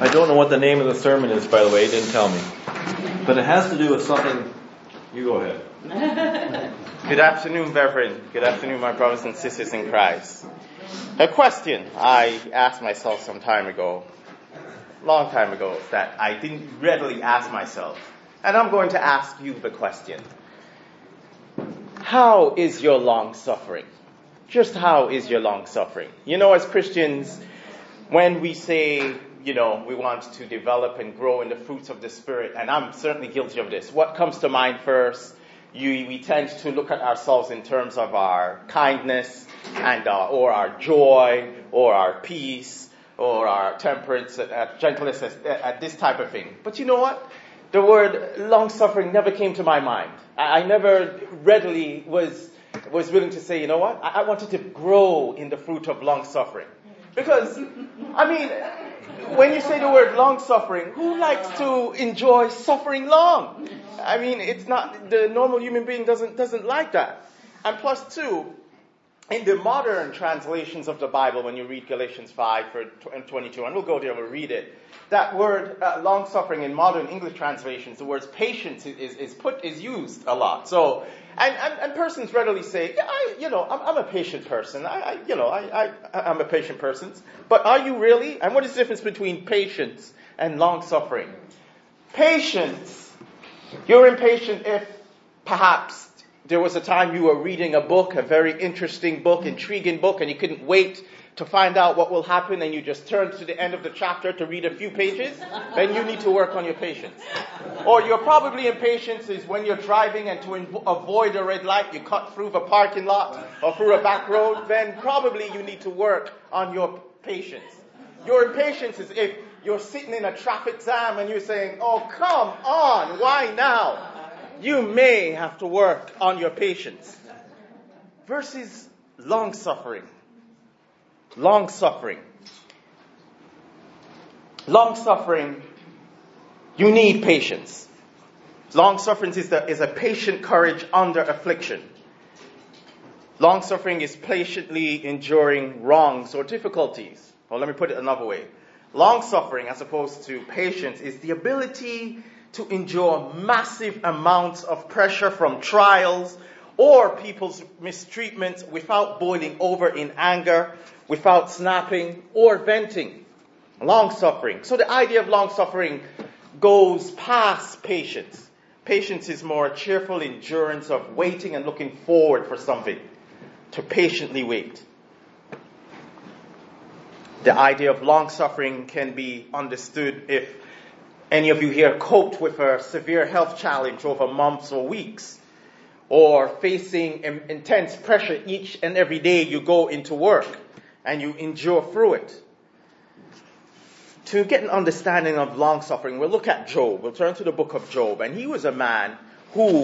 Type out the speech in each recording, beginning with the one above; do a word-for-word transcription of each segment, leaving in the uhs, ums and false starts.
I don't know what the name of the sermon is, by the way. It didn't tell me. But it has to do with something. You go ahead. Good afternoon, Reverend. Good afternoon, my brothers and sisters in Christ. A question I asked myself some time ago, long time ago, that I didn't readily ask myself. And I'm going to ask you the question. How is your long suffering? Just how is your long suffering? You know, as Christians, when we say, you know, we want to develop and grow in the fruits of the Spirit, and I'm certainly guilty of this, what comes to mind first? You, we tend to look at ourselves in terms of our kindness and uh, or our joy or our peace or our temperance, uh, gentleness, uh, uh, this type of thing. But you know what? The word long-suffering never came to my mind. I, I never readily was was willing to say, you know what? I, I wanted to grow in the fruit of long-suffering. Because, I mean, when you say the word long-suffering, who likes to enjoy suffering long? I mean, it's not, the normal human being doesn't doesn't like that. And plus two, in the modern translations of the Bible, when you read Galatians five and twenty-two, and we'll go there, we'll read it, that word uh, long-suffering in modern English translations, the word patience is, is, is put is used a lot. So, and, and, and persons readily say, yeah, I, you know, I'm, I'm a patient person. I, I you know, I, I, I'm a patient person. But are you really? And what is the difference between patience and long-suffering? Patience, you're impatient if perhaps there was a time you were reading a book, a very interesting book, intriguing book, and you couldn't wait to find out what will happen, and you just turned to the end of the chapter to read a few pages, then you need to work on your patience. Or you're probably impatient is when you're driving and to inv- avoid a red light, you cut through the parking lot or through a back road, then probably you need to work on your patience. Your impatience is if you're sitting in a traffic jam and you're saying, oh, come on, why now? You may have to work on your patience. Versus long-suffering. Long-suffering. Long-suffering, you need patience. Long-suffering is, the, is a patient courage under affliction. Long-suffering is patiently enduring wrongs or difficulties. Well, let me put it another way. Long-suffering, as opposed to patience, is the ability to endure massive amounts of pressure from trials or people's mistreatment without boiling over in anger, without snapping or venting. Long-suffering. So the idea of long-suffering goes past patience. Patience is more a cheerful endurance of waiting and looking forward for something. To patiently wait. The idea of long-suffering can be understood if any of you here coped with a severe health challenge over months or weeks, or facing intense pressure each and every day you go into work and you endure through it. To get an understanding of long-suffering, we'll look at Job. We'll turn to the book of Job. And he was a man who,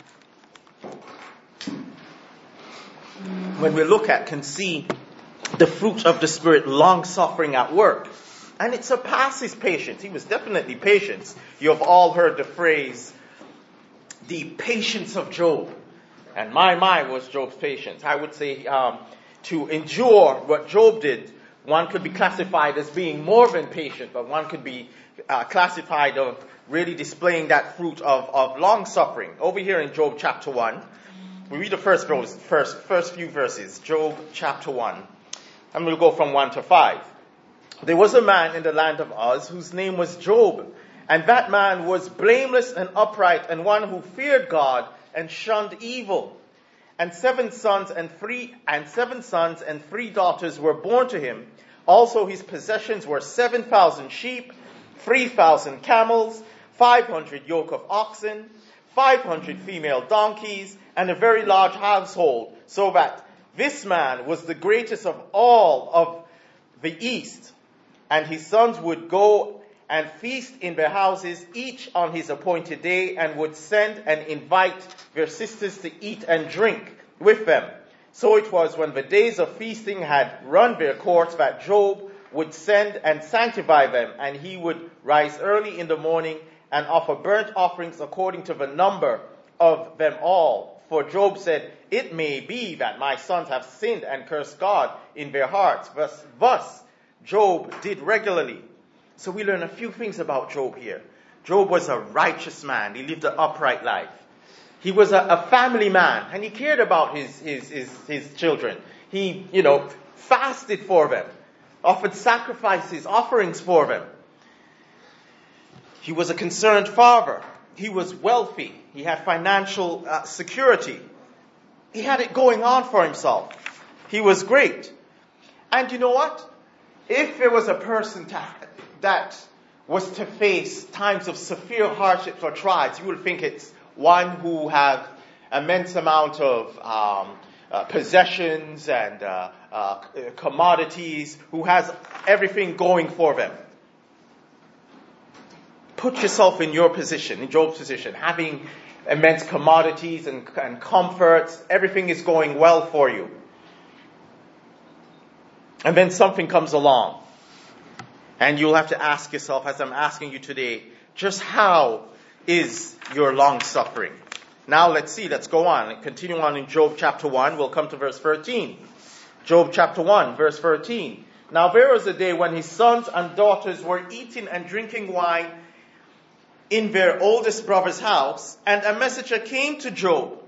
when we look at, can see the fruit of the Spirit, long-suffering at work. And it surpasses patience. He was definitely patient. You have all heard the phrase, the patience of Job. And my mind was Job's patience. I would say um, to endure what Job did, one could be classified as being more than patient, but one could be uh, classified of really displaying that fruit of, of long-suffering. Over here in Job chapter one, we read the first, verse, first, first few verses. Job chapter one. And we'll go from one to five. There was a man in the land of Uz whose name was Job, and that man was blameless and upright, and one who feared God and shunned evil. And seven sons and three and seven sons and three daughters were born to him. Also his possessions were seven thousand sheep, three thousand camels, five hundred yoke of oxen, five hundred female donkeys, and a very large household, so that this man was the greatest of all of the east. And his sons would go and feast in their houses, each on his appointed day, and would send and invite their sisters to eat and drink with them. So it was when the days of feasting had run their course that Job would send and sanctify them, and he would rise early in the morning and offer burnt offerings according to the number of them all. For Job said, it may be that my sons have sinned and cursed God in their hearts. Thus, thus Job did regularly. So we learn a few things about Job here. Job was a righteous man. He lived an upright life. He was a, a family man, and he cared about his, his, his, his children. He, you know, fasted for them, offered sacrifices, offerings for them. He was a concerned father. He was wealthy. He had financial uh, security. He had it going on for himself. He was great. And you know what? If there was a person to, that was to face times of severe hardships or trials, you would think it's one who had immense amount of um, uh, possessions and uh, uh, commodities, who has everything going for them. Put yourself in your position, in Job's position, having immense commodities and, and comforts. Everything is going well for you. And then something comes along. And you'll have to ask yourself, as I'm asking you today, just how is your long suffering? Now let's see, let's go on. Continue on in Job chapter one. We'll come to verse thirteen. Job chapter one, verse thirteen. Now there was a day when his sons and daughters were eating and drinking wine in their oldest brother's house, and a messenger came to Job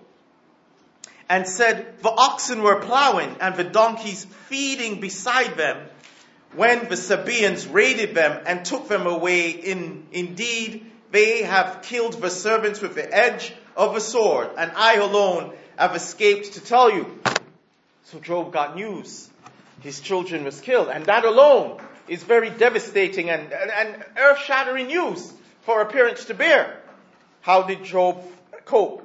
and said, the oxen were plowing and the donkeys feeding beside them when the Sabaeans raided them and took them away. In, indeed, they have killed the servants with the edge of a sword, and I alone have escaped to tell you. So Job got news. His children was killed, and that alone is very devastating and, and, and earth-shattering news for a parent to bear. How did Job cope?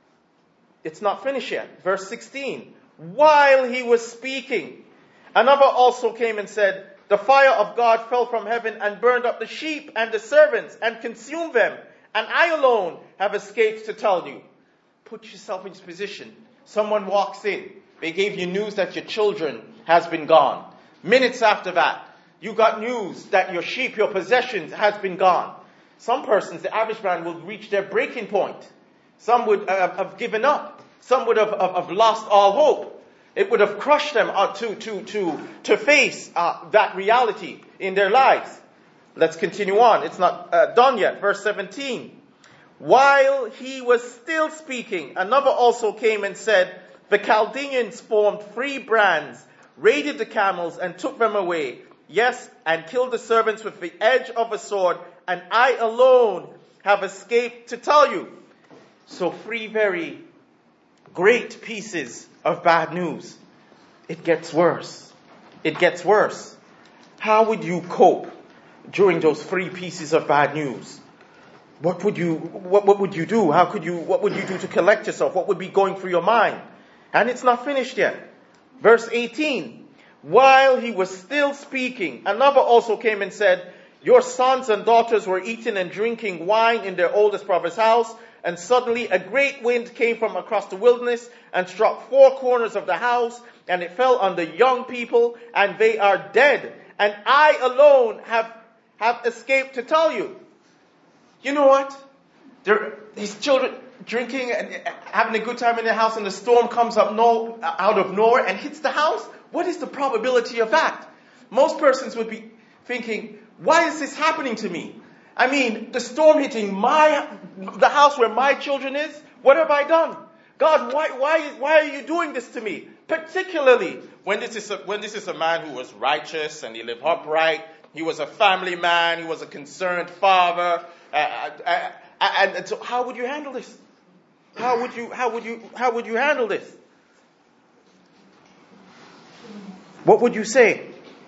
It's not finished yet. Verse sixteen. While he was speaking, another also came and said, the fire of God fell from heaven and burned up the sheep and the servants and consumed them, and I alone have escaped to tell you. Put yourself in this position. Someone walks in. They gave you news that your children has been gone. Minutes after that, you got news that your sheep, your possessions has been gone. Some persons, the average man, will reach their breaking point. Some would uh, have given up. Some would have, have, have lost all hope. It would have crushed them uh, to, to, to, to face uh, that reality in their lives. Let's continue on. It's not uh, done yet. Verse seventeen. While he was still speaking, another also came and said, the Chaldeans formed three bands, raided the camels and took them away. Yes, and killed the servants with the edge of a sword, and I alone have escaped to tell you. So three very great pieces of bad news. It gets worse. It gets worse. How would you cope during those three pieces of bad news? What would you, what, what would you do? How could you, what would you do to collect yourself? What would be going through your mind? And it's not finished yet. Verse eighteen. While he was still speaking, another also came and said, your sons and daughters were eating and drinking wine in their oldest brother's house, and suddenly a great wind came from across the wilderness and struck four corners of the house, and it fell on the young people, and they are dead. And I alone have, have escaped to tell you. You know what? There, these children drinking and having a good time in their house, and the storm comes up no, out of nowhere and hits the house. What is the probability of that? Most persons would be thinking, why is this happening to me? I mean, the storm hitting my, the house where my children is, what have I done? God, why, why, why are you doing this to me? Particularly when this is a, when this is a man who was righteous and he lived upright. He was a family man. He was a concerned father. Uh, uh, uh, and, and so how would you handle this? How would you, how would you, how would you handle this? What would you say?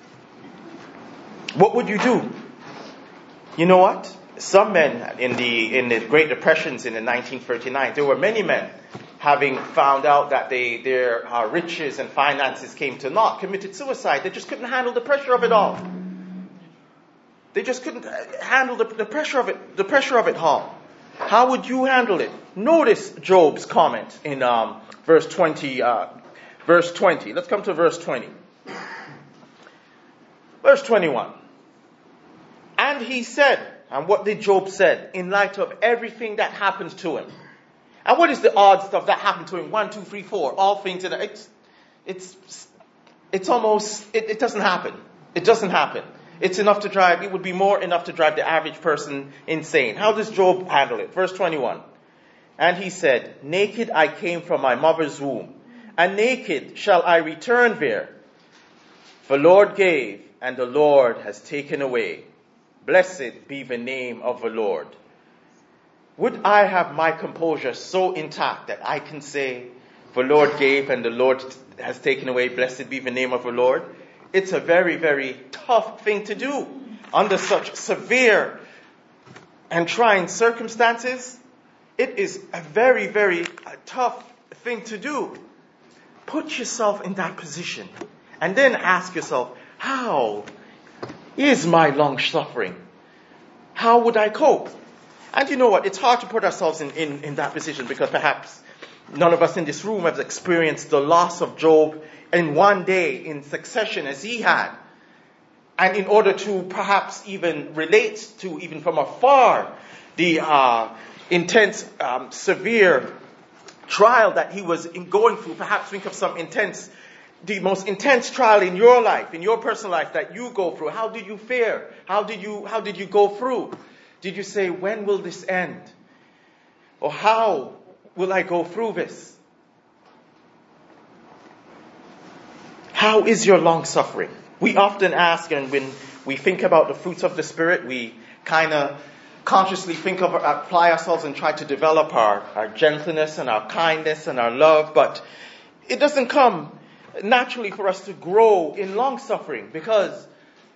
What would you do? You know what? Some men in the in the Great Depressions in the nineteen thirty-nine, there were many men having found out that they their uh, riches and finances came to naught, committed suicide. They just couldn't handle the pressure of it all. They just couldn't handle the, the pressure of it. The pressure of it all. How would you handle it? Notice Job's comment in um, verse twenty. Uh, verse twenty. Let's come to verse twenty. Verse twenty-one. And he said, and what did Job said in light of everything that happened to him? And what is the odds of that happened to him? One, two, three, four. All things. It's, it's, it's almost, it, it doesn't happen. It doesn't happen. It's enough to drive, it would be more enough to drive the average person insane. How does Job handle it? Verse twenty-one. And he said, naked I came from my mother's womb, and naked shall I return there. For Lord gave, and the Lord has taken away. Blessed be the name of the Lord. Would I have my composure so intact that I can say, the Lord gave and the Lord has taken away, blessed be the name of the Lord? It's a very, very tough thing to do under such severe and trying circumstances. It is a very, very tough thing to do. Put yourself in that position and then ask yourself, how is my long suffering? How would I cope? And you know what? It's hard to put ourselves in, in, in that position because perhaps none of us in this room have experienced the loss of Job in one day in succession as he had. And in order to perhaps even relate to, even from afar, the uh, intense, um, severe trial that he was in going through, perhaps think of some intense, the most intense trial in your life, in your personal life that you go through. How did you fare? How did you, how did you go through? Did you say, when will this end? Or how will I go through this? How is your long suffering? We often ask, and when we think about the fruits of the Spirit, we kind of consciously think of, apply ourselves and try to develop our, our gentleness and our kindness and our love, but it doesn't come naturally for us to grow in long suffering, because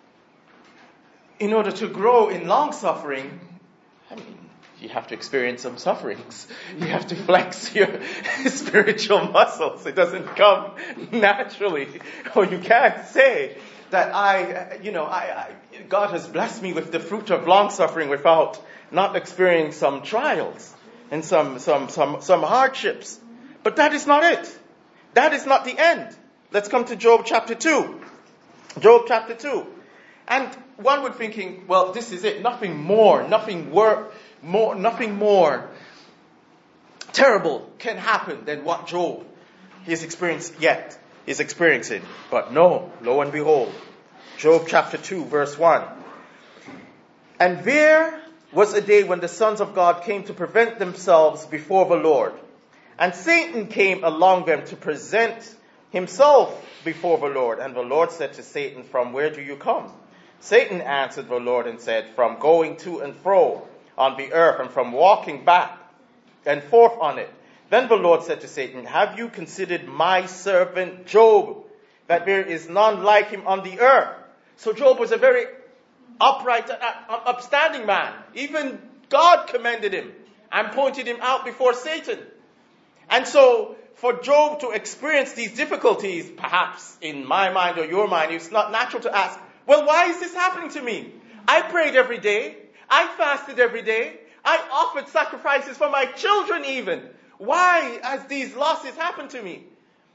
in order to grow in long suffering, I mean, you have to experience some sufferings. You have to flex your spiritual muscles. It doesn't come naturally. Or you can't say that I, you know, I, I, God has blessed me with the fruit of long suffering without not experiencing some trials and some, some, some, some hardships. But that is not it. That is not the end. Let's come to Job chapter two. Job chapter two. And one would thinking, well, this is it. Nothing more, nothing wor- more, nothing more terrible can happen than what Job has experienced yet is experiencing. But no, lo and behold, Job chapter two, verse one. And there was a day when the sons of God came to present themselves before the Lord. And Satan came among them to present himself before the Lord. And the Lord said to Satan, from where do you come? Satan answered the Lord and said, from going to and fro on the earth, and from walking back and forth on it. Then the Lord said to Satan, have you considered my servant Job, that there is none like him on the earth? So Job was a very upright, uh, upstanding man. Even God commended him and pointed him out before Satan. And so for Job to experience these difficulties, perhaps in my mind or your mind, it's not natural to ask, well, why is this happening to me? I prayed every day. I fasted every day. I offered sacrifices for my children even. Why has these losses happened to me?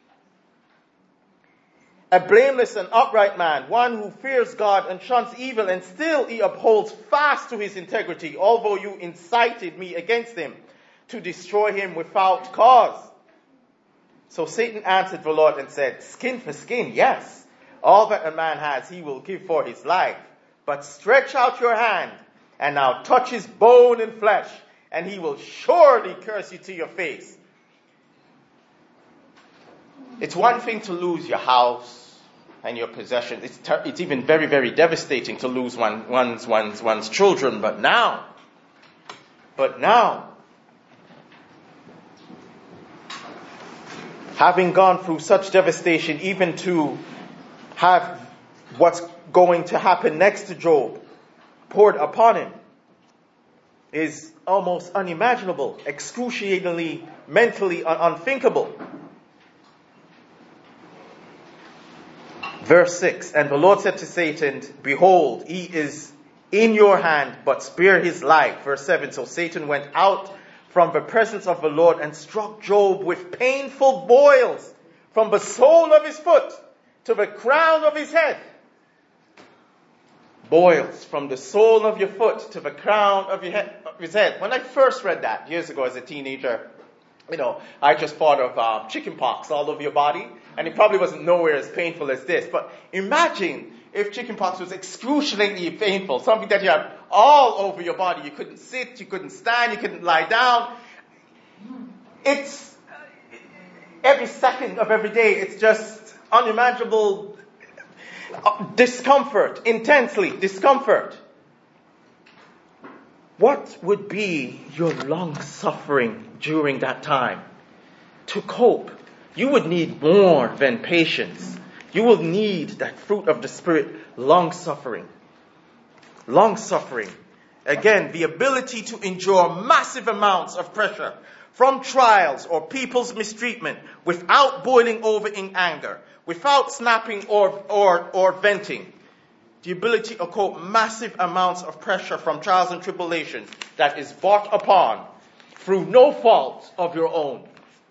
A blameless and upright man, one who fears God and shuns evil, and still he upholds fast to his integrity, although you incited me against him to destroy him without cause. So Satan answered the Lord and said, skin for skin, yes. All that a man has, he will give for his life. But stretch out your hand, and now touch his bone and flesh, and he will surely curse you to your face. It's one thing to lose your house and your possessions. It's, ter- it's even very, very devastating to lose one, one's, one's, one's children. But now, but now, having gone through such devastation, even to have what's going to happen next to Job poured upon him, is almost unimaginable, excruciatingly, mentally un- unthinkable. Verse six, and the Lord said to Satan, behold, he is in your hand, but spare his life. Verse seven, so Satan went out from the presence of the Lord and struck Job with painful boils from the sole of his foot to the crown of his head. Boils from the sole of your foot to the crown of your head, of his head. When I first read that years ago as a teenager, you know, I just thought of uh, chicken pox all over your body, and it probably wasn't nowhere as painful as this. But imagine if chickenpox was excruciatingly painful, something that you had all over your body, you couldn't sit, you couldn't stand, you couldn't lie down. It's every second of every day, it's just unimaginable discomfort, intensely discomfort. What would be your long suffering during that time? To cope, you would need more than patience. You will need that fruit of the Spirit, long suffering. Long suffering. Again, the ability to endure massive amounts of pressure from trials or people's mistreatment without boiling over in anger, without snapping or, or, or venting. The ability to cope massive amounts of pressure from trials and tribulations that is brought upon through no fault of your own.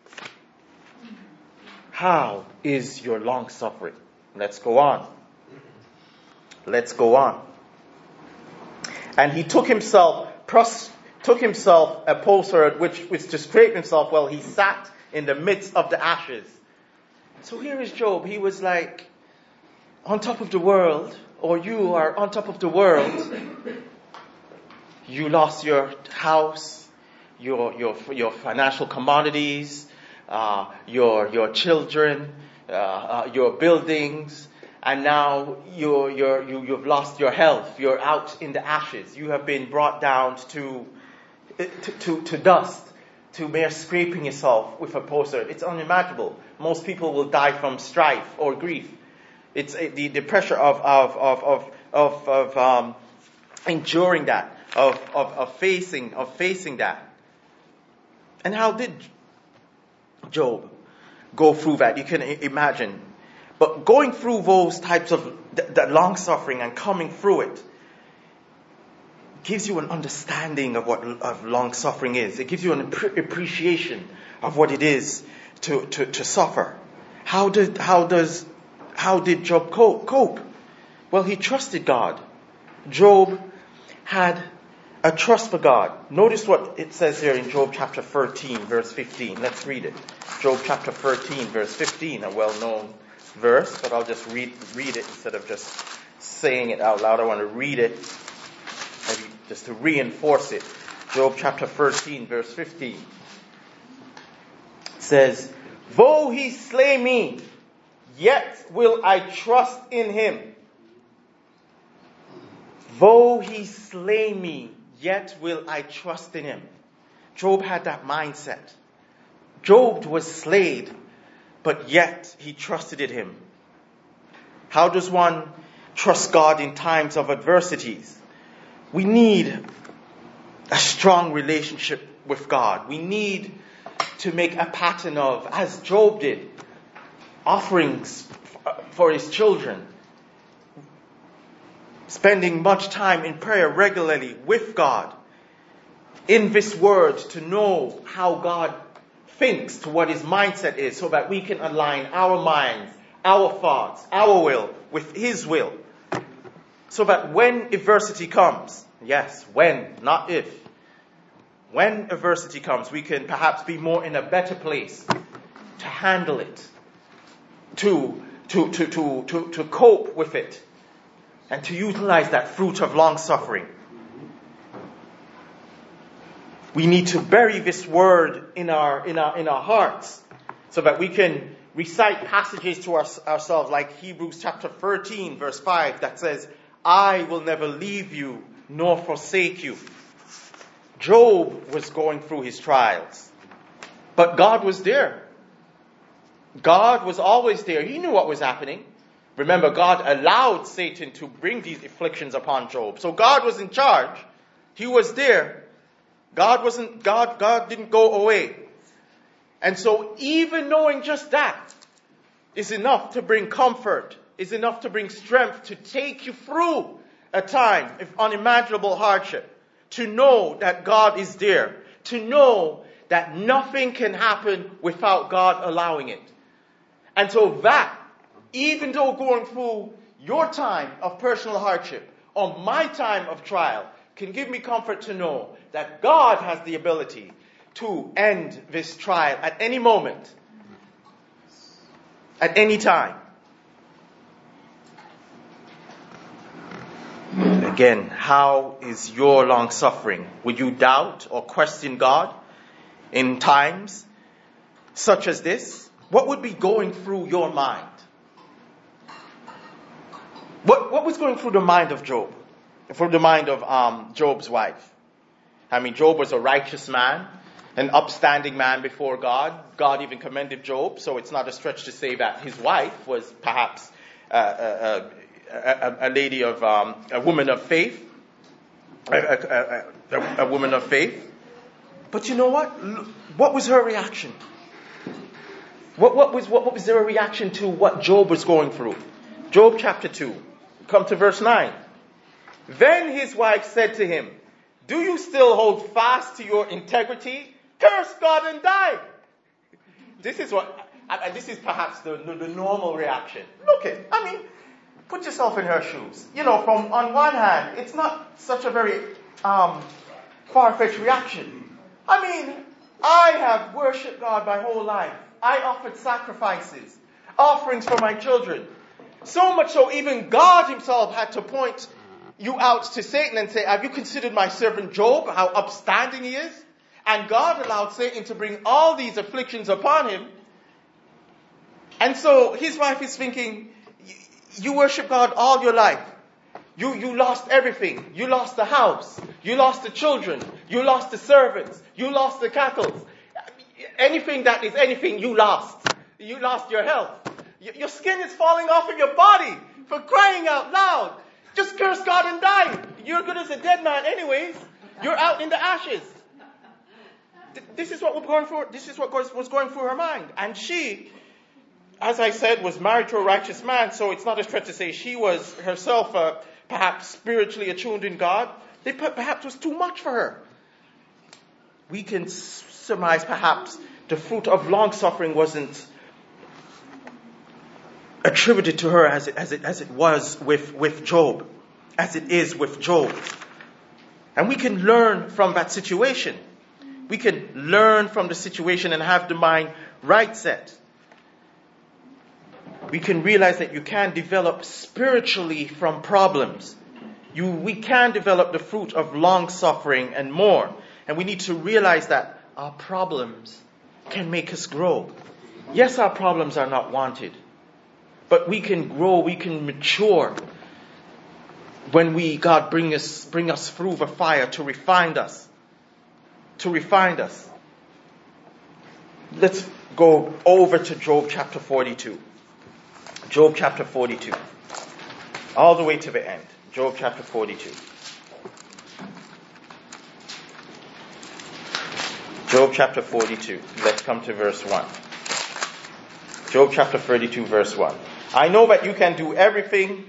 How is your long suffering? Let's go on. Let's go on. And he took himself, pros, took himself a potsherd which which to scrape himself while he sat in the midst of the ashes. So here is Job. He was like on top of the world, or you are on top of the world. You lost your house, your your your financial commodities, uh, your your children, uh, uh, your buildings, and now you're you're you you've lost your health. You're out in the ashes. You have been brought down to to to, to dust, to mere scraping yourself with a potsherd. It's unimaginable. Most people will die from strife or grief. It's uh, the, the pressure of of of of of, of um, enduring that, of, of of facing of facing that. And how did Job go through that? You can imagine. But going through those types of th- that long suffering and coming through it gives you an understanding of what of long suffering is. It gives you an ap- appreciation of what it is to, to, to suffer. How did how does how did Job cope? cope? Well, he trusted God. Job had a trust for God. Notice what it says here in Job chapter thirteen, verse fifteen. Let's read it. Job chapter thirteen, verse fifteen, a well-known verse, but I'll just read read it instead of just saying it out loud. I want to read it, maybe just to reinforce it. Job chapter thirteen, verse fifteen. It says, "Though he slay me, yet will I trust in him. Though he slay me, yet will I trust in him." Job had that mindset. Job was slayed, but yet he trusted in him. How does one trust God in times of adversities? We need a strong relationship with God. We need to make a pattern of, as Job did, offerings for his children, spending much time in prayer regularly with God, in this word, to know how God thinks, to what his mindset is, so that we can align our minds, our thoughts, our will with his will. So that when adversity comes, yes, when, not if, when adversity comes, we can perhaps be more in a better place to handle it, to, to, to, to, to, to cope with it, and to utilize that fruit of long suffering. We need to bury this word in our in our in our hearts, so that we can recite passages to our, ourselves, like Hebrews chapter thirteen, verse five, that says, "I will never leave you nor forsake you." Job was going through his trials, but God was there. God was always there. He knew what was happening. Remember, God allowed Satan to bring these afflictions upon Job. So God was in charge. He was there. God wasn't, God, God didn't go away. And so even knowing just that is enough to bring comfort, is enough to bring strength to take you through a time of unimaginable hardship. To know that God is there. To know that nothing can happen without God allowing it. And so that, even though going through your time of personal hardship or my time of trial, can give me comfort to know that God has the ability to end this trial at any moment, at any time. Again, how is your long suffering? Would you doubt or question God in times such as this? What would be going through your mind? What, what was going through the mind of Job? Through the mind of um, Job's wife? I mean, Job was a righteous man, an upstanding man before God. God even commended Job, so it's not a stretch to say that his wife was perhaps uh, a, a, a lady of, um, a woman of faith, a, a, a, a woman of faith. But you know what? What was her reaction? What, what was what, what was their reaction to what Job was going through? Job chapter two. Come to verse nine. Then his wife said to him, "Do you still hold fast to your integrity? Curse God and die." This is what, and this is perhaps the, the normal reaction. Look it, I mean, put yourself in her shoes. You know, from on one hand, it's not such a very um, far-fetched reaction. I mean, I have worshipped God my whole life. I offered sacrifices, offerings for my children. So much so, even God himself had to point you out to Satan and say, "Have you considered my servant Job, how upstanding he is?" And God allowed Satan to bring all these afflictions upon him. And so his wife is thinking, you worship God all your life. You, you lost everything. You lost the house. You lost the children. You lost the servants. You lost the cattle. Anything that is anything, you lost. You lost your health. Your skin is falling off of your body for crying out loud. Just curse God and die. You're good as a dead man anyways. You're out in the ashes. This is what was going through, this is what was going through her mind. And she, as I said, was married to a righteous man, so it's not a stretch to say she was herself uh, perhaps spiritually attuned in God. It perhaps was too much for her. We can surmise perhaps the fruit of long suffering wasn't attributed to her as it, as it, as it was with, with Job, as it is with Job. And we can learn from that situation. We can learn from the situation and have the mind right set. We can realize that you can develop spiritually from problems. You, we can develop the fruit of long suffering and more. And we need to realize that our problems can make us grow. Yes, our problems are not wanted. But we can grow, we can mature when we, God, bring us, bring us through the fire to refine us. To refine us. Let's go over to Job chapter forty-two. Job chapter forty-two. All the way to the end. Job chapter forty-two. Job chapter forty-two. Let's come to verse one. Job chapter thirty-two, verse one. I know that you can do everything,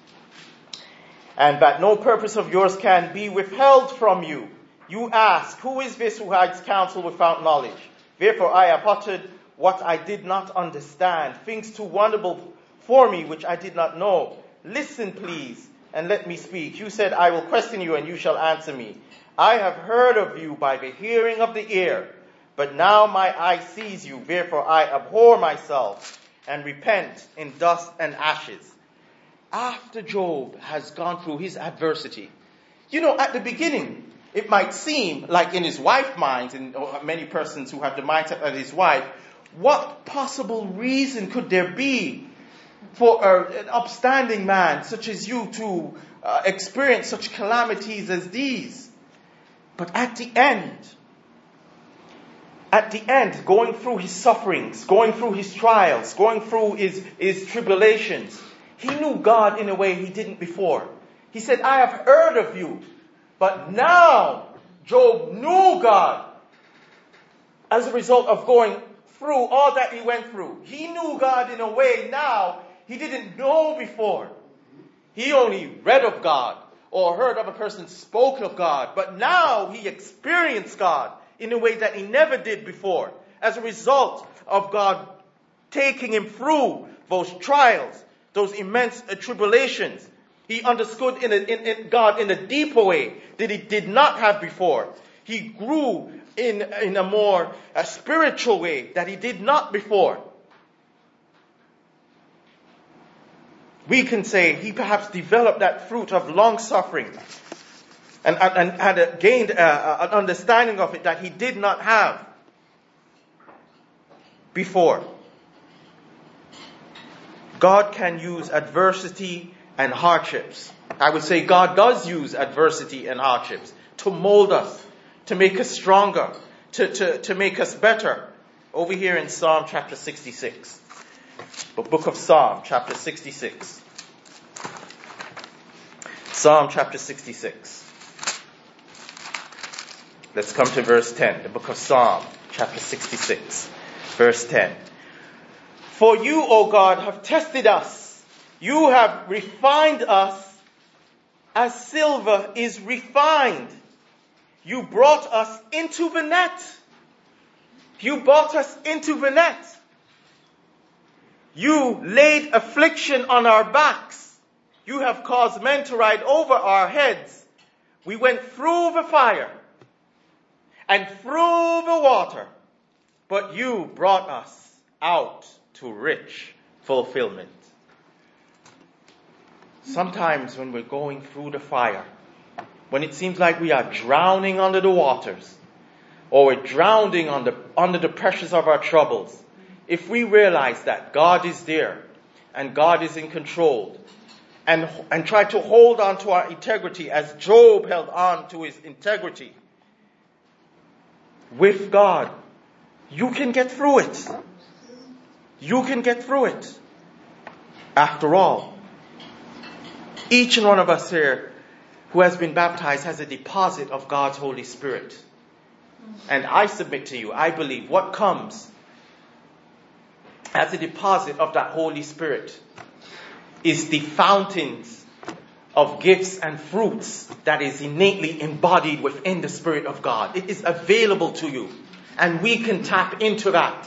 and that no purpose of yours can be withheld from you. You ask, who is this who hides counsel without knowledge? Therefore I have uttered what I did not understand, things too wonderful for me which I did not know. Listen, please, and let me speak. You said, I will question you, and you shall answer me. I have heard of you by the hearing of the ear, but now my eye sees you. Therefore I abhor myself and repent in dust and ashes. After Job has gone through his adversity, you know, at the beginning, it might seem like in his wife's mind, and many persons who have the mindset of his wife, what possible reason could there be for a, an upstanding man such as you to uh, experience such calamities as these? But at the end, at the end, going through his sufferings, going through his trials, going through his, his tribulations, he knew God in a way he didn't before. He said, I have heard of you. But now, Job knew God as a result of going through all that he went through. He knew God in a way now he didn't know before. He only read of God or heard of a person spoke of God. But now he experienced God in a way that he never did before. As a result of God taking him through those trials, those immense tribulations. He understood in, a, in, in God in a deeper way that he did not have before. He grew in, in a more a spiritual way that he did not before. We can say he perhaps developed that fruit of long suffering and, and, and had gained a, an understanding of it that he did not have before. God can use adversity and hardships. I would say God does use adversity and hardships to mold us, to make us stronger, to, to, to make us better. Over here in Psalm chapter sixty-six. The book of Psalm chapter sixty-six. Psalm chapter sixty-six. Let's come to verse ten. The book of Psalm chapter sixty-six. Verse ten. For you, O God, have tested us. You have refined us as silver is refined. You brought us into the net. You brought us into the net. You laid affliction on our backs. You have caused men to ride over our heads. We went through the fire and through the water, but you brought us out to rich fulfillment. Sometimes when we're going through the fire, when it seems like we are drowning under the waters, or we're drowning under, under the pressures of our troubles, if we realize that God is there and God is in control, and, and try to hold on to our integrity as Job held on to his integrity with God, you can get through it. You can get through it. After all, each and one of us here who has been baptized has a deposit of God's Holy Spirit. And I submit to you, I believe what comes as a deposit of that Holy Spirit is the fountains of gifts and fruits that is innately embodied within the Spirit of God. It is available to you, and we can tap into that.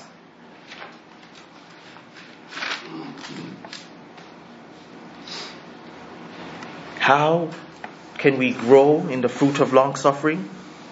How can we grow in the fruit of long suffering?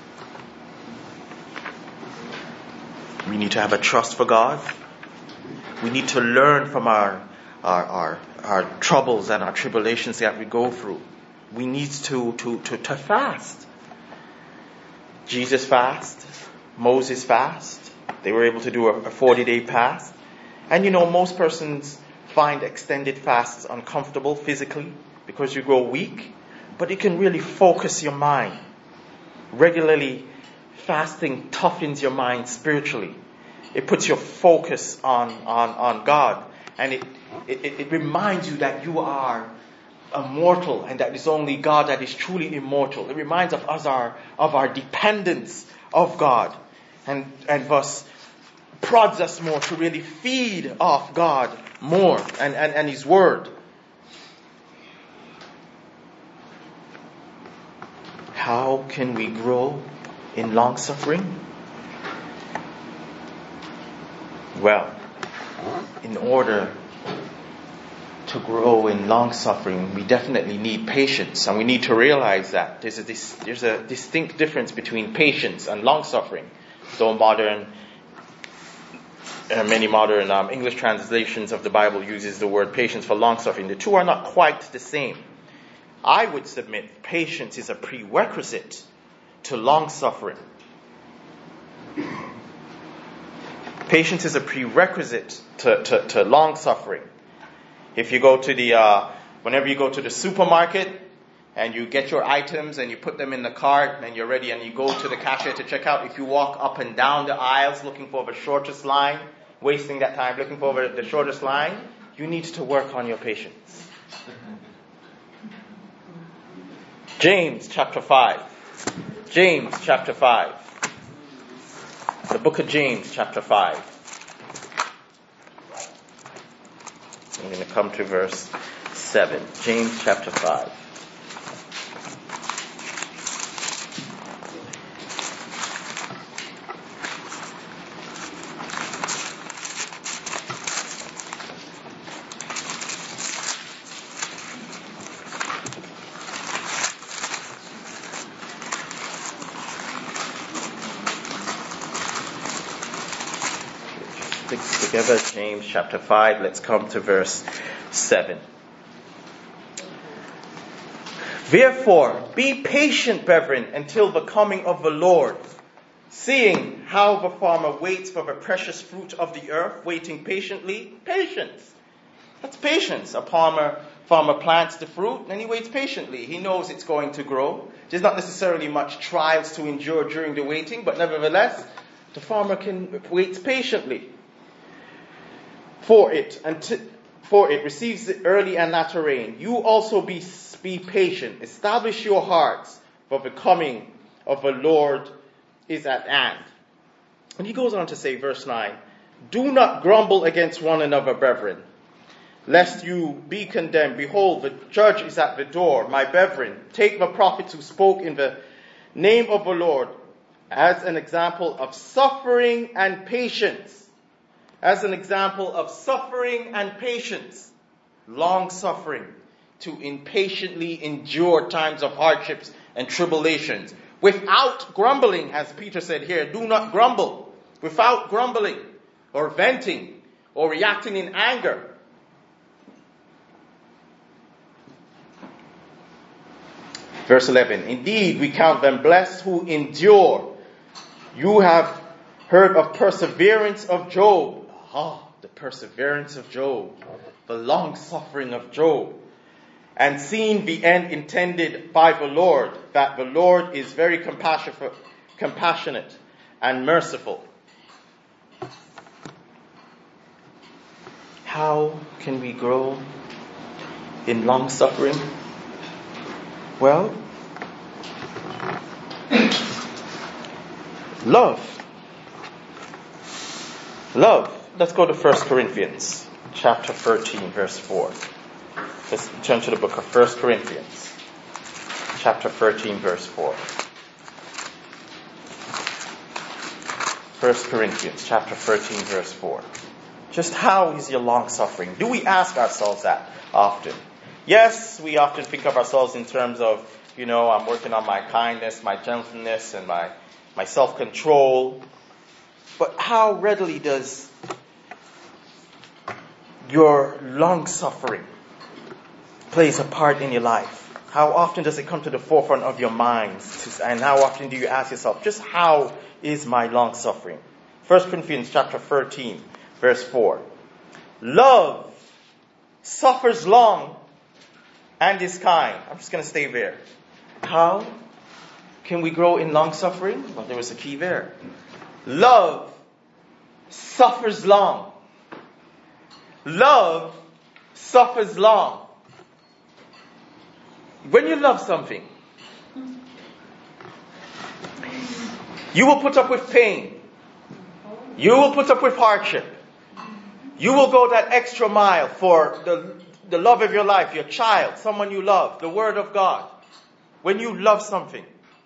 We need to have a trust for God. We need to learn from our, our, our, our troubles and our tribulations that we go through. We need to, to, to, to fast. Jesus fasted. Moses fasted. They were able to do a forty-day fast. And you know, most persons find extended fasts uncomfortable physically because you grow weak. But it can really focus your mind. Regularly fasting toughens your mind spiritually. It puts your focus on, on, on God. And it, it, it reminds you that you are immortal and that it's only God that is truly immortal. It reminds of us our, of our dependence of God. And, and thus prods us more to really feed off God more and, and, and His Word. How can we grow in long suffering? Well, in order to grow in long suffering, we definitely need patience, and we need to realize that there's a dis- there's a distinct difference between patience and long suffering. Though modern, uh, many modern um, English translations of the Bible uses the word patience for long suffering. The two are not quite the same. I would submit patience is a prerequisite to long suffering. Patience is a prerequisite to, to, to long suffering. If you go to the, uh, whenever you go to the supermarket and you get your items and you put them in the cart and you're ready and you go to the cashier to check out, if you walk up and down the aisles looking for the shortest line, wasting that time looking for the shortest line, you need to work on your patience. James chapter five. James chapter five. The book of James chapter five. I'm going to come to verse seven. James chapter five. Together, James chapter five, let's come to verse seven. Therefore, be patient, brethren, until the coming of the Lord. Seeing how the farmer waits for the precious fruit of the earth, waiting patiently. Patience. That's patience. A farmer, farmer plants the fruit and he waits patiently. He knows it's going to grow. There's not necessarily much trials to endure during the waiting, but nevertheless, the farmer can wait patiently for it, until, for it receives the early and latter rain. You also be, be patient. Establish your hearts, for the coming of the Lord is at hand. And he goes on to say, verse nine, do not grumble against one another, brethren, lest you be condemned. Behold, the judge is at the door. My brethren, take the prophets who spoke in the name of the Lord as an example of suffering and patience. As an example of suffering and patience. Long suffering, to impatiently endure times of hardships and tribulations. Without grumbling, as Peter said here, do not grumble. Without grumbling or venting or reacting in anger. Verse eleven, indeed, we count them blessed who endure. You have heard of perseverance of Job. Ah, the perseverance of Job. The long suffering of Job. And seen the end intended by the Lord, that the Lord is very compassionate and merciful. How can we grow in long suffering? Well, love. Love. Let's go to First Corinthians chapter thirteen, verse four. Let's turn to the book of First Corinthians chapter thirteen, verse four. First Corinthians chapter thirteen, verse four. Just how is your long suffering? Do we ask ourselves that often? Yes, we often think of ourselves in terms of, you know, I'm working on my kindness, my gentleness, and my, my self-control. But how readily does your long suffering plays a part in your life? How often does it come to the forefront of your minds? And how often do you ask yourself, just how is my long suffering? First Corinthians chapter thirteen, verse four. Love suffers long and is kind. I'm just going to stay there. How can we grow in long suffering? Well, there was a key there. Love suffers long. Love suffers long. When you love something, you will put up with pain. You will put up with hardship. You will go that extra mile for the, the love of your life, your child, someone you love, the Word of God. When you love something.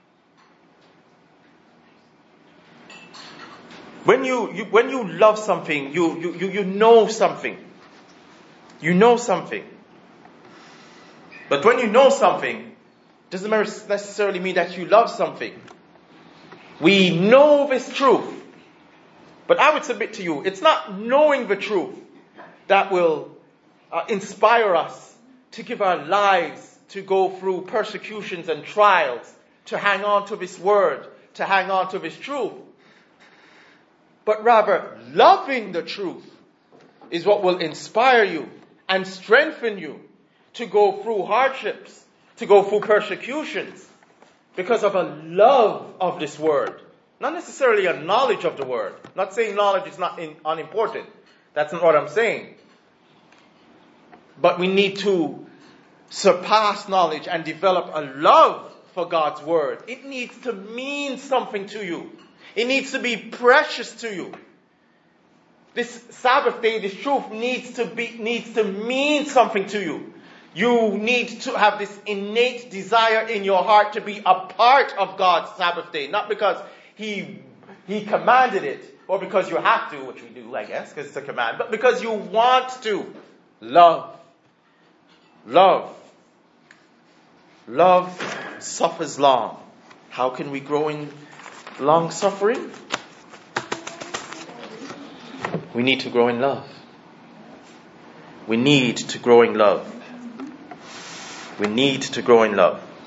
When you, you when you love something, you, you, you, you know something. You know something. But when you know something, doesn't necessarily mean that you love something. We know this truth. But I would submit to you, it's not knowing the truth that will uh, inspire us to give our lives to go through persecutions and trials, to hang on to this word, to hang on to this truth. But rather, loving the truth is what will inspire you and strengthen you to go through hardships, to go through persecutions, because of a love of this word. Not necessarily a knowledge of the word. Not saying knowledge is not in, unimportant. That's not what I'm saying. But we need to surpass knowledge and develop a love for God's word. It needs to mean something to you. It needs to be precious to you. This Sabbath day, this truth needs to be, needs to mean something to you. You need to have this innate desire in your heart to be a part of God's Sabbath day. Not because He, He commanded it, or because you have to, which we do, I guess, because it's a command, but because you want to. Love. Love. Love suffers long. How can we grow in long suffering? We need to grow in love. We need to grow in love. We need to grow in love.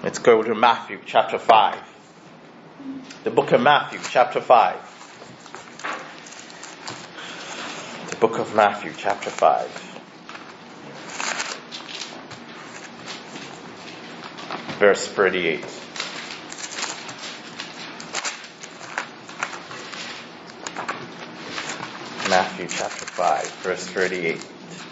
Let's go to Matthew chapter five. The book of Matthew chapter five. The book of Matthew chapter five. Verse thirty-eight. Matthew chapter five, verse thirty-eight.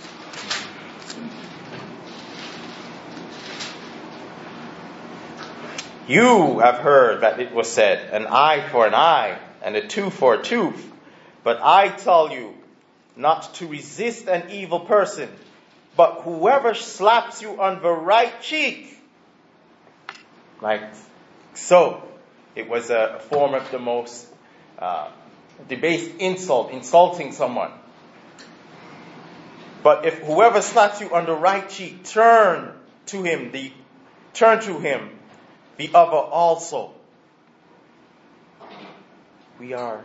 You have heard that it was said, an eye for an eye, and a tooth for a tooth. But I tell you, not to resist an evil person, but whoever slaps you on the right cheek. Right? So, it was a form of the most uh, debased insult, insulting someone. But if whoever slaps you on the right cheek, turn to him, the turn to him the other also. We are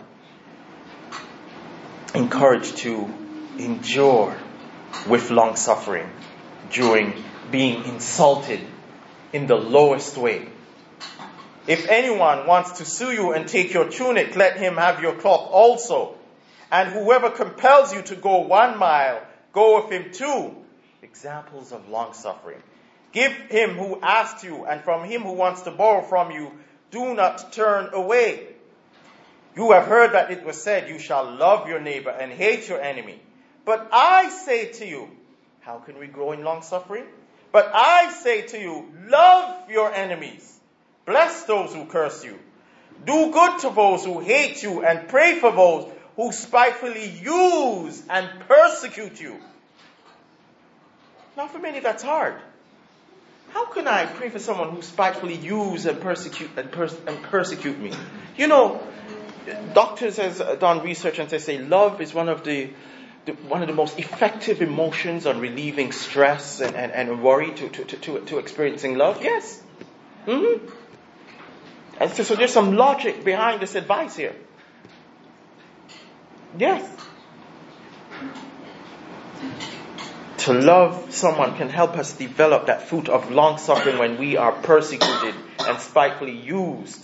encouraged to endure with long suffering during being insulted in the lowest way. If anyone wants to sue you and take your tunic, let him have your cloak also. And whoever compels you to go one mile, go with him two. Examples of long suffering. Give him who asks you, and from him who wants to borrow from you, do not turn away. You have heard that it was said, you shall love your neighbor and hate your enemy. But I say to you, how can we grow in long suffering? But I say to you, love your enemies. Bless those who curse you. Do good to those who hate you, and pray for those who spitefully use and persecute you. Now for many that's hard. How can I pray for someone who spitefully use and persecute and, pers- and persecute me? You know, doctors has done research and they say love is one of the, the one of the most effective emotions on relieving stress and, and, and worry to, to, to, to experiencing love. Yes. Mm-hmm. And so, so there's some logic behind this advice here. Yes. To love someone can help us develop that fruit of long suffering when we are persecuted and spitefully used.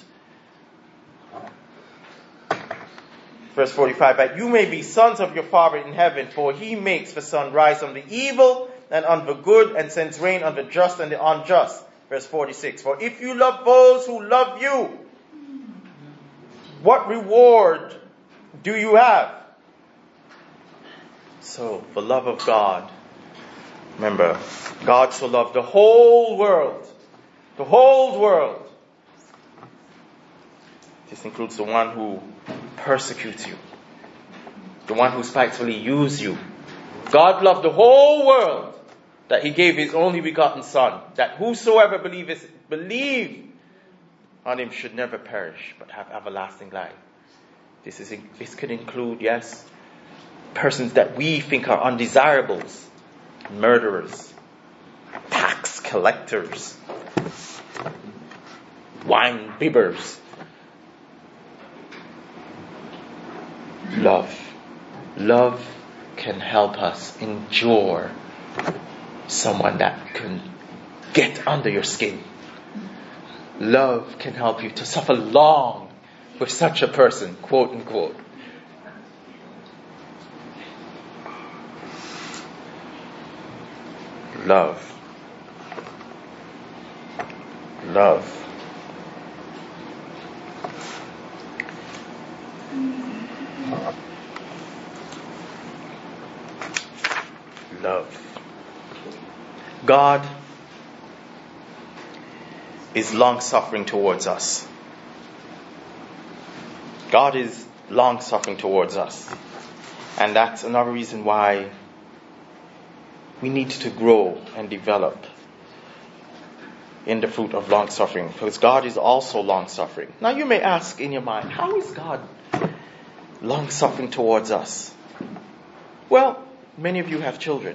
Verse forty-five, that you may be sons of your Father in heaven, for he makes the sun rise on the evil and on the good, and sends rain on the just and the unjust. Verse forty-six, for if you love those who love you, what reward do you have? So, the love of God. Remember, God so loved the whole world. The whole world. This includes the one who persecutes you. The one who spitefully uses you. God loved the whole world that he gave his only begotten Son, that whosoever believeth, believe on him should never perish, but have everlasting life. This is this could include, yes, persons that we think are undesirables. Murderers, tax collectors, wine bibbers. Love. Love can help us endure someone that can get under your skin. Love can help you to suffer long with such a person, quote unquote. Love. Love. Love. God is long-suffering towards us. God is long-suffering towards us. And that's another reason why we need to grow and develop in the fruit of long-suffering, because God is also long-suffering. Now you may ask in your mind, how is God long-suffering towards us? Well, many of you have children.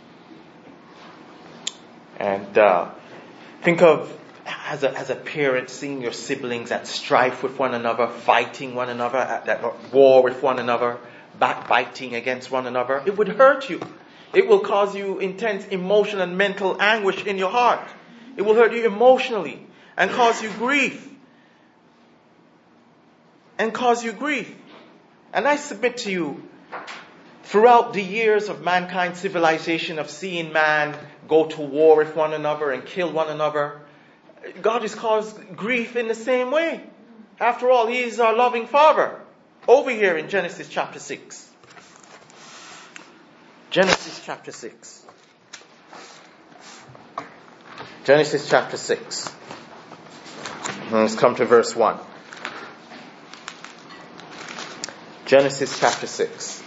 And uh, think of, as a, as a parent, seeing your siblings at strife with one another, fighting one another, at, at war with one another, backbiting against one another. It would hurt you. It will cause you intense emotional and mental anguish in your heart. It will hurt you emotionally. and cause you grief. And cause you grief. And I submit to you, throughout the years of mankind's civilization, of seeing man go to war with one another and kill one another, God has caused grief in the same way. After all, He is our loving Father. Over here in Genesis chapter six. Genesis chapter six. Genesis chapter six. Let's come to verse one. Genesis chapter six.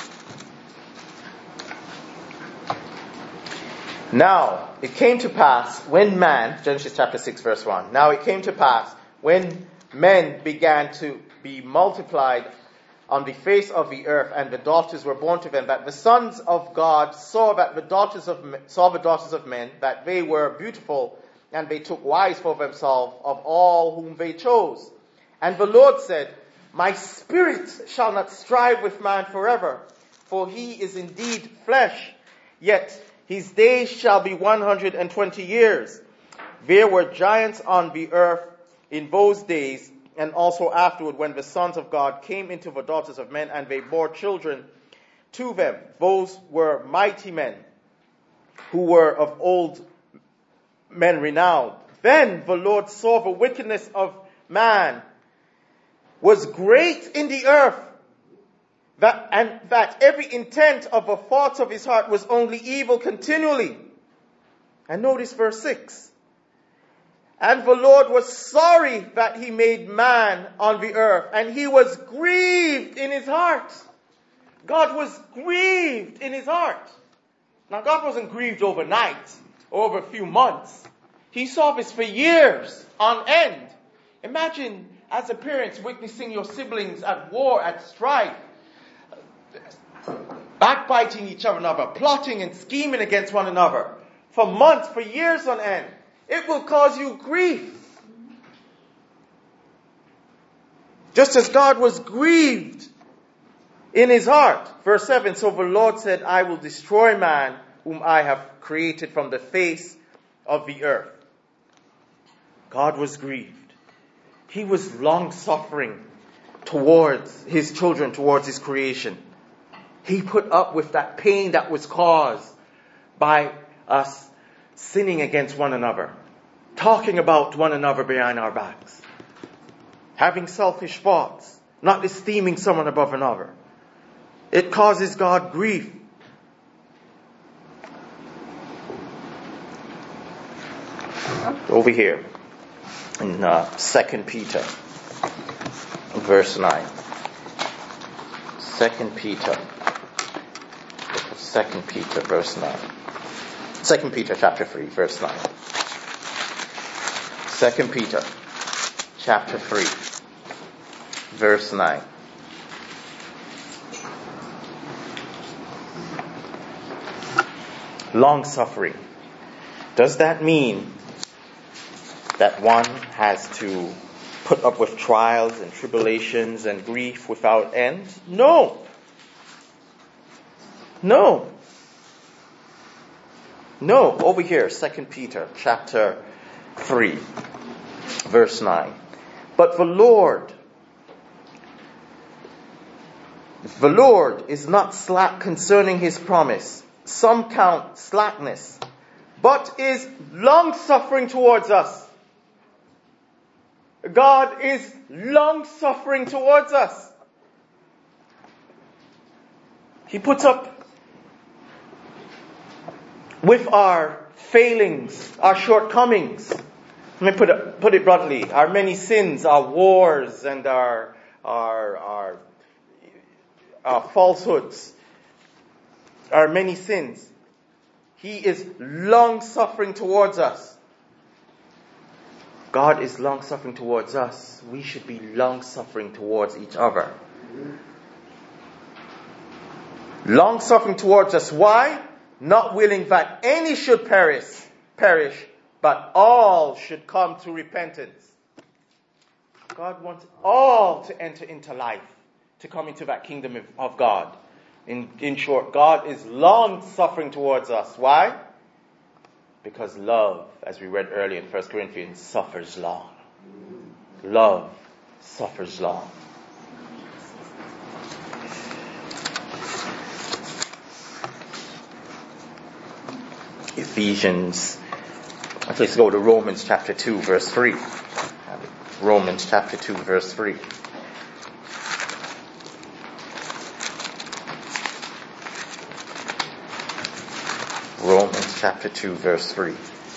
Now, it came to pass when man, Genesis chapter six verse one. Now it came to pass when men began to be multiplied on the face of the earth, and the daughters were born to them, that the sons of God saw that the daughters of saw the daughters of men, that they were beautiful, and they took wives for themselves of all whom they chose. And the Lord said, My spirit shall not strive with man forever, for he is indeed flesh, yet his days shall be one hundred and twenty years. There were giants on the earth in those days, and also afterward, when the sons of God came into the daughters of men, and they bore children to them. Those were mighty men, who were of old men renowned. Then the Lord saw the wickedness of man was great in the earth, that, and that every intent of the thoughts of his heart was only evil continually. And notice verse six. And the Lord was sorry that He made man on the earth, and He was grieved in His heart. God was grieved in His heart. Now, God wasn't grieved overnight, or over a few months. He saw this for years on end. Imagine, as a parent, witnessing your siblings at war, at strife, backbiting each other, plotting and scheming against one another for months, for years on end. It will cause you grief. Just as God was grieved in His heart. Verse seven, so the Lord said, I will destroy man whom I have created from the face of the earth. God was grieved. He was long-suffering towards His children, towards His creation. He put up with that pain that was caused by us sinning against one another, talking about one another behind our backs, having selfish thoughts, not esteeming someone above another. It causes God grief. Over here in uh, Second Peter, verse nine. Second Peter, Second Peter, verse nine. Second Peter chapter three, verse nine. Second Peter chapter three, verse nine. Long suffering. Does that mean that one has to put up with trials and tribulations and grief without end? No. No. No, over here, Second Peter chapter three, verse nine. But the Lord, the Lord is not slack concerning His promise. Some count slackness, but is long-suffering towards us. God is long-suffering towards us. He puts up with our failings, our shortcomings. Let me put it, put it bluntly. Our many sins, our wars, and our, our, our, our falsehoods, our many sins. He is long-suffering towards us. God is long-suffering towards us. We should be long-suffering towards each other. Long-suffering towards us. Why? Not willing that any should perish, perish, but all should come to repentance. God wants all to enter into life, to come into that kingdom of God. In, in short, God is long-suffering towards us. Why? Because love, as we read earlier in First Corinthians, suffers long. Love suffers long. Ephesians, let's go to Romans chapter two, verse three. Romans chapter two, verse three. Romans chapter two, verse three.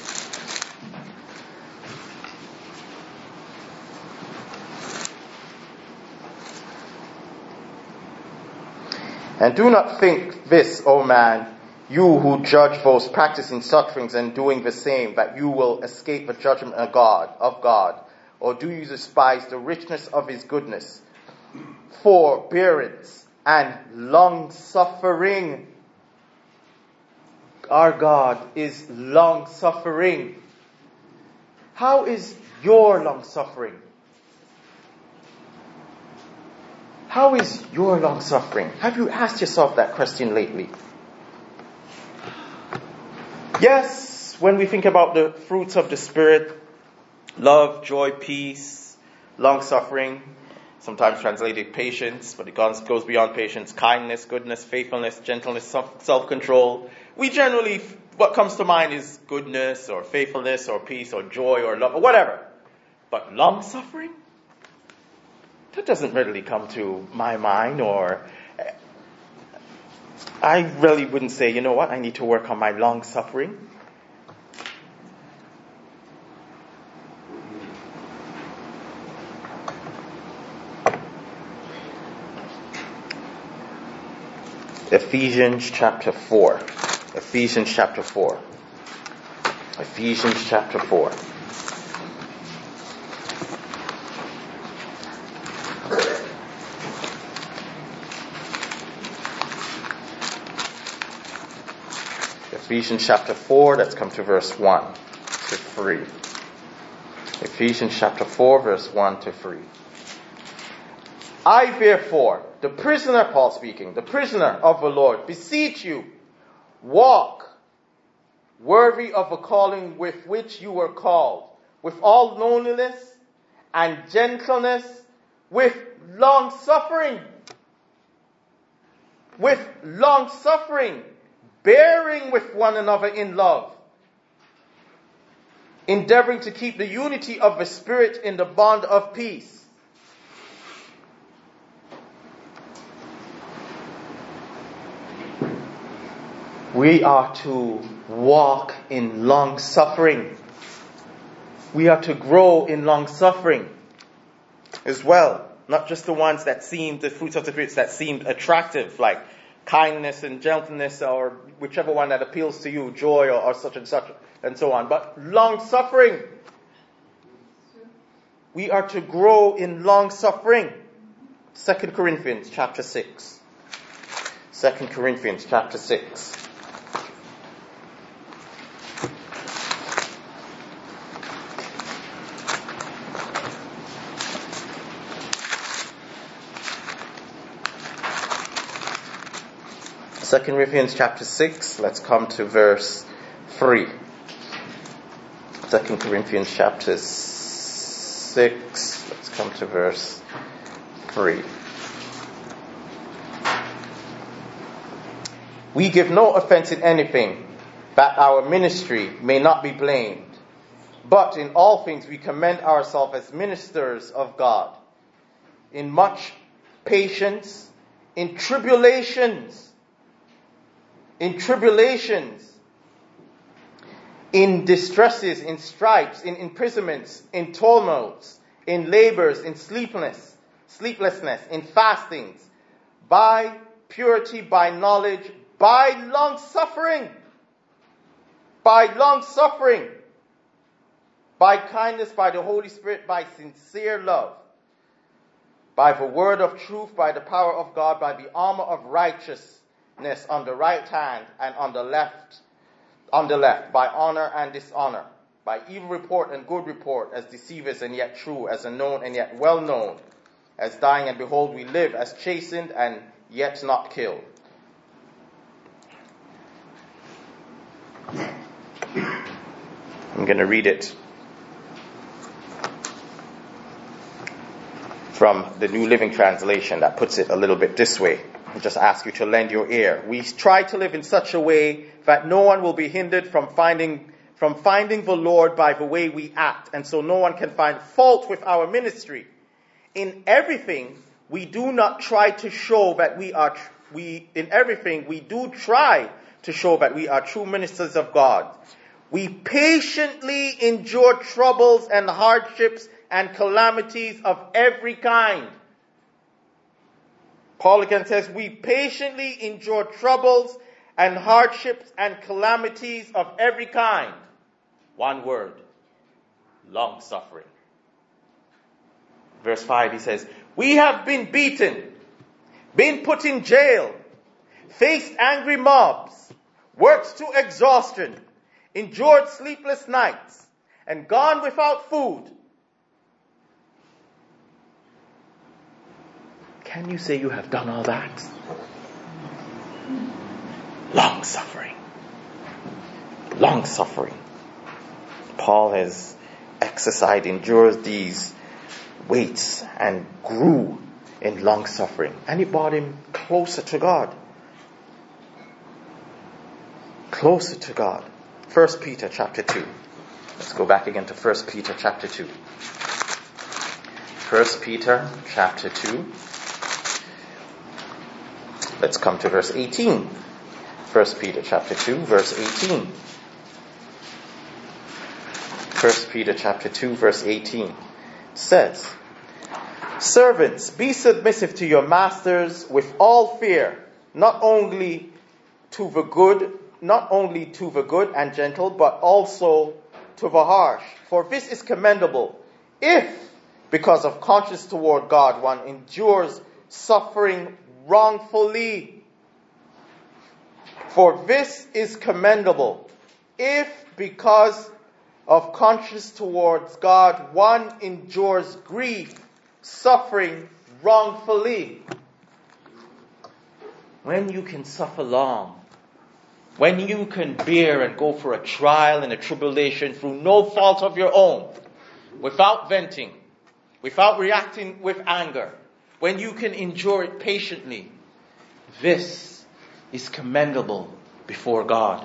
And do not think this, O man, you who judge those practicing such things and doing the same, that you will escape the judgment of God, of God. Or do you despise the richness of his goodness, forbearance, and long-suffering? Our God is long-suffering. How is your long-suffering? How is your long-suffering? Have you asked yourself that question lately? Yes, when we think about the fruits of the Spirit, love, joy, peace, long-suffering, sometimes translated patience, but it goes beyond patience, kindness, goodness, faithfulness, gentleness, self-control. We generally, what comes to mind is goodness or faithfulness or peace or joy or love or whatever. But long-suffering? That doesn't readily come to my mind, or I really wouldn't say, you know what, I need to work on my long-suffering. Ephesians chapter four. Ephesians chapter four. Ephesians chapter four. Ephesians chapter four, let's come to verse one to three. Ephesians chapter four, verse one to three. I therefore, the prisoner, Paul speaking, the prisoner of the Lord, beseech you, walk worthy of the calling with which you were called, with all lowliness and gentleness, with long suffering, with long suffering, bearing with one another in love, endeavoring to keep the unity of the Spirit in the bond of peace. We are to walk in long suffering. We are to grow in long suffering as well. Not just the ones that seem, the fruits of the Spirit that seemed attractive, like kindness and gentleness, or whichever one that appeals to you, joy or, or such and such and so on. But long suffering. We are to grow in long suffering. Second Corinthians chapter six. Second Corinthians chapter six. Second Corinthians chapter six, let's come to verse three. Second Corinthians chapter six, let's come to verse three. We give no offense in anything, that our ministry may not be blamed. But in all things we commend ourselves as ministers of God, in much patience, in tribulations, in tribulations, in distresses, in stripes, in imprisonments, in tumults, in labors, in sleeplessness, sleeplessness, in fastings, by purity, by knowledge, by long suffering, by long suffering, by kindness, by the Holy Spirit, by sincere love, by the word of truth, by the power of God, by the armor of righteousness on the right hand and on the left, on the left, by honor and dishonor, by evil report and good report, as deceivers and yet true, as unknown and yet well known, as dying and behold we live, as chastened and yet not killed. going to read it from the New Living Translation that puts it a little bit this way. I just ask you to lend your ear. We try to live in such a way that no one will be hindered from finding from finding the Lord by the way we act, and so no one can find fault with our ministry. In everything, we do not try to show that we are tr- we in everything we do try to show that we are true ministers of God. We patiently endure troubles and hardships and calamities of every kind. Paul again says, we patiently endure troubles and hardships and calamities of every kind. One word, long suffering. Verse five, he says, we have been beaten, been put in jail, faced angry mobs, worked to exhaustion, endured sleepless nights, and gone without food. Can you say you have done all that? Long suffering. Long suffering. Paul has exercised, endured these weights and grew in long suffering. And it brought him closer to God. Closer to God. First Peter chapter two. Let's go back again to First Peter chapter two. First Peter chapter two. Let's come to verse eighteen. First Peter chapter two, verse eighteen. First Peter chapter two, verse eighteen says, servants, be submissive to your masters with all fear, not only to the good, not only to the good and gentle, but also to the harsh. For this is commendable, if, because of conscience toward God, one endures suffering wrongfully. For this is commendable, if, because of conscience towards God, one endures grief, suffering wrongfully. When you can suffer long, when you can bear and go for a trial and a tribulation through no fault of your own, without venting, without reacting with anger, when you can endure it patiently, this is commendable before God.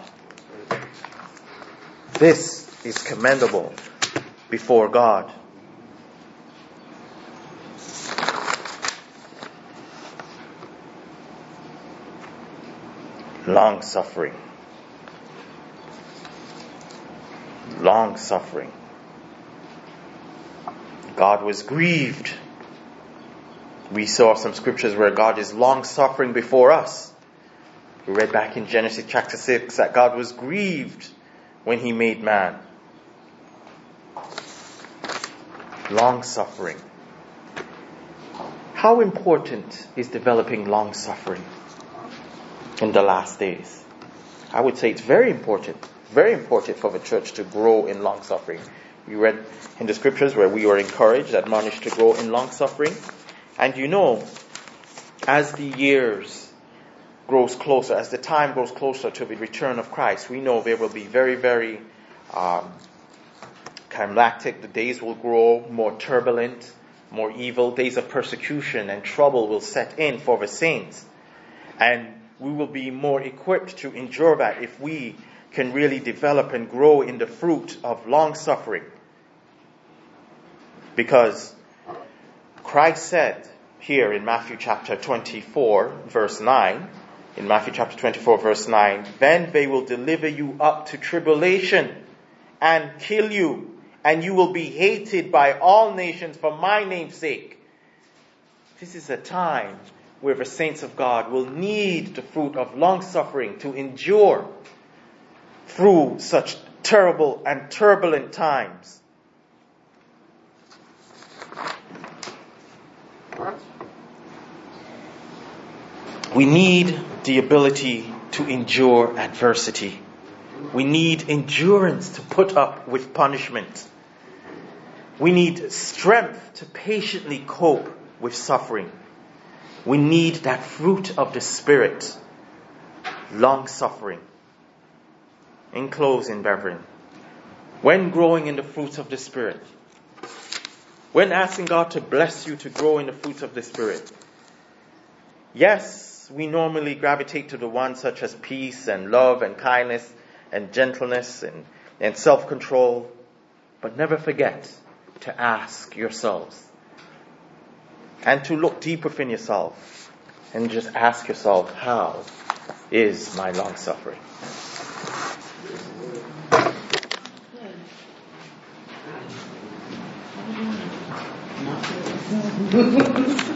This is commendable before God. Long suffering. Long suffering. God was grieved. We saw some scriptures where God is long suffering before us. We read back in Genesis chapter six that God was grieved when he made man. Long suffering. How important is developing long suffering in the last days? I would say it's very important. Very important for the church to grow in long suffering. We read in the scriptures where we were encouraged, admonished to grow in long suffering. And you know, as the years grows closer, as the time grows closer to the return of Christ, we know there will be very, very um, climactic. The days will grow more turbulent, more evil. Days of persecution and trouble will set in for the saints. And we will be more equipped to endure that if we can really develop and grow in the fruit of long suffering. Because Christ said here in Matthew chapter twenty-four, verse nine, in Matthew chapter twenty-four, verse nine, then they will deliver you up to tribulation and kill you, and you will be hated by all nations for my name's sake. This is a time where the saints of God will need the fruit of long suffering to endure through such terrible and turbulent times. We need the ability to endure adversity. We need endurance to put up with punishment. We need strength to patiently cope with suffering. We need that fruit of the Spirit, long suffering. In closing, brethren, when growing in the fruits of the Spirit, when asking God to bless you to grow in the fruits of the Spirit, yes, we normally gravitate to the ones such as peace and love and kindness and gentleness and, and self-control. But never forget to ask yourselves and to look deep within yourself and just ask yourself, how is my long-suffering? Not